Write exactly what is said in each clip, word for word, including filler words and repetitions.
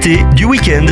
l'invité du week-end.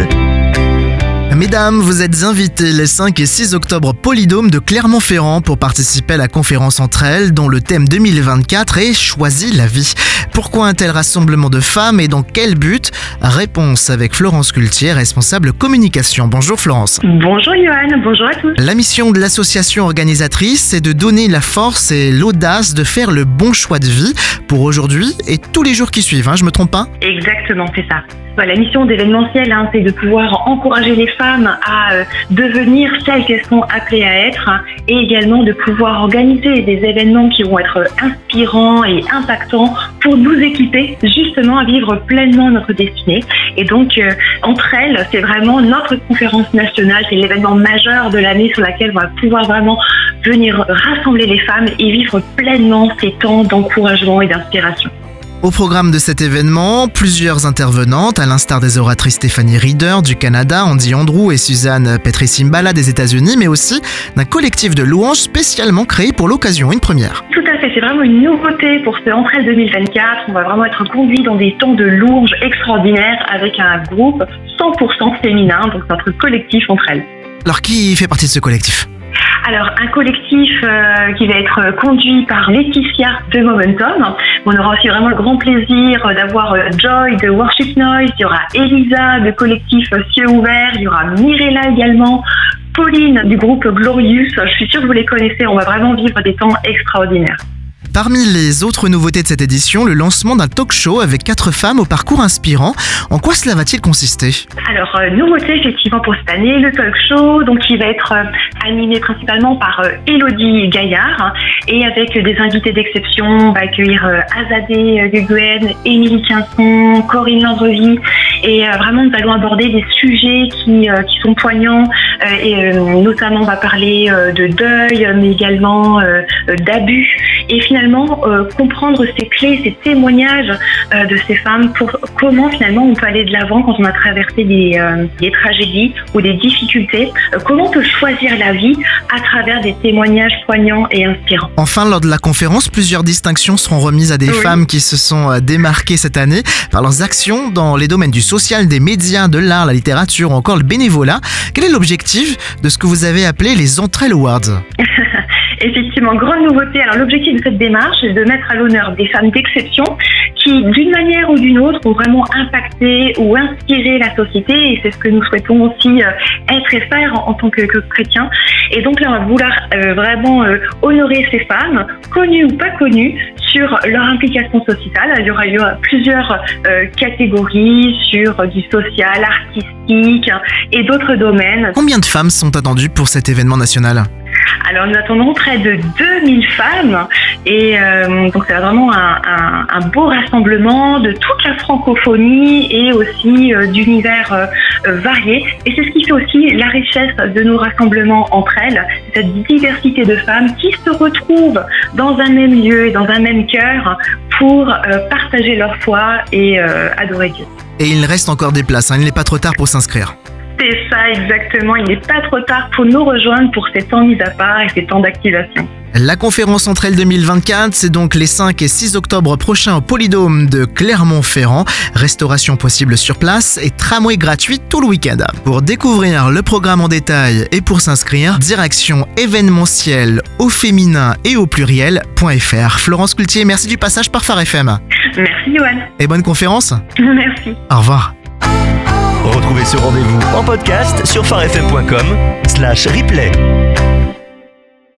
Mesdames, vous êtes invitées les cinq et six octobre au Polydôme de Clermont-Ferrand pour participer à la conférence Entre elles dont le thème deux mille vingt-quatre est « Choisis la vie ». Pourquoi un tel rassemblement de femmes et dans quel but ? Réponse avec Florence Cultier, responsable communication. Bonjour Florence. Bonjour Johan, bonjour à tous. La mission de l'association organisatrice, c'est de donner la force et l'audace de faire le bon choix de vie pour aujourd'hui et tous les jours qui suivent, hein, je me trompe pas ? Exactement, c'est ça. La mission d'événementiel, hein, c'est de pouvoir encourager les femmes à euh, devenir celles qu'elles sont appelées à être, hein, et également de pouvoir organiser des événements qui vont être inspirants et impactants pour nous équiper justement à vivre pleinement notre destinée. Et donc, euh, Entre elles, c'est vraiment notre conférence nationale, c'est l'événement majeur de l'année sur laquelle on va pouvoir vraiment venir rassembler les femmes et vivre pleinement ces temps d'encouragement et d'inspiration. Au programme de cet événement, plusieurs intervenantes, à l'instar des oratrices Stéphanie Reeder du Canada, Andy Andrew et Suzanne Petrisimbala des États-Unis, mais aussi d'un collectif de louanges spécialement créé pour l'occasion, une première. Tout à fait, c'est vraiment une nouveauté pour ce Entre elles deux mille vingt-quatre. On va vraiment être conduit dans des temps de louanges extraordinaires avec un groupe cent pour cent féminin, donc notre collectif Entre elles. Alors qui fait partie de ce collectif ? Alors, un collectif euh, qui va être conduit par Laetitia de Momentum. On aura aussi vraiment le grand plaisir d'avoir euh, Joy de Worship Noise, il y aura Elisa de collectif Cieux Ouverts, il y aura Mirella également, Pauline du groupe Glorious. Je suis sûre que vous les connaissez, on va vraiment vivre des temps extraordinaires. Parmi les autres nouveautés de cette édition, le lancement d'un talk show avec quatre femmes au parcours inspirant. En quoi cela va-t-il consister ? Alors, euh, nouveauté effectivement pour cette année, le talk show, donc qui va être euh, animé principalement par euh, Élodie Gaillard, hein, et avec euh, des invités d'exception. On va accueillir euh, Azadeh euh, Gueguen, Émilie Quinson, Corinne Landrevi, et euh, vraiment nous allons aborder des sujets qui, euh, qui sont poignants, euh, et euh, notamment on va parler euh, de deuil, mais également euh, d'abus. Et finalement, euh, comprendre ces clés, ces témoignages euh, de ces femmes pour comment finalement on peut aller de l'avant quand on a traversé des, euh, des tragédies ou des difficultés. Euh, comment on peut choisir la vie à travers des témoignages poignants et inspirants. Enfin, lors de la conférence, plusieurs distinctions seront remises à des oui. femmes qui se sont démarquées cette année par leurs actions dans les domaines du social, des médias, de l'art, la littérature ou encore le bénévolat. Quel est l'objectif de ce que vous avez appelé les Entre elles Awards ? Effectivement, grande nouveauté. Alors l'objectif de cette démarche est de mettre à l'honneur des femmes d'exception qui, d'une manière ou d'une autre, ont vraiment impacté ou inspiré la société, et c'est ce que nous souhaitons aussi euh, être et faire en, en tant que, que chrétiens. Et donc là, on va vouloir euh, vraiment euh, honorer ces femmes, connues ou pas connues, sur leur implication sociétale. Il y aura, il y aura plusieurs euh, catégories sur euh, du social, artistique et d'autres domaines. Combien de femmes sont attendues pour cet événement national ? Alors nous attendons près de deux mille femmes, et euh, donc c'est vraiment un, un, un beau rassemblement de toute la francophonie et aussi euh, d'univers euh, variés. Et c'est ce qui fait aussi la richesse de nos rassemblements Entre elles, cette diversité de femmes qui se retrouvent dans un même lieu et dans un même cœur pour euh, partager leur foi et euh, adorer Dieu. Et il reste encore des places, hein, il n'est pas trop tard pour s'inscrire. C'est ça exactement, il n'est pas trop tard pour nous rejoindre pour ces temps mis à part et ces temps d'activation. La conférence Entre elles deux mille vingt-quatre, c'est donc les cinq et six octobre prochains au Polydôme de Clermont-Ferrand. Restauration possible sur place et tramway gratuit tout le week-end. Pour découvrir le programme en détail et pour s'inscrire, direction événementiel au féminin et au pluriel.fr. Florence Cultier, merci du passage par Phare F M. Merci Johan. Et bonne conférence. Merci. Au revoir. Retrouvez ce rendez-vous en podcast sur pharefm point com slash replay.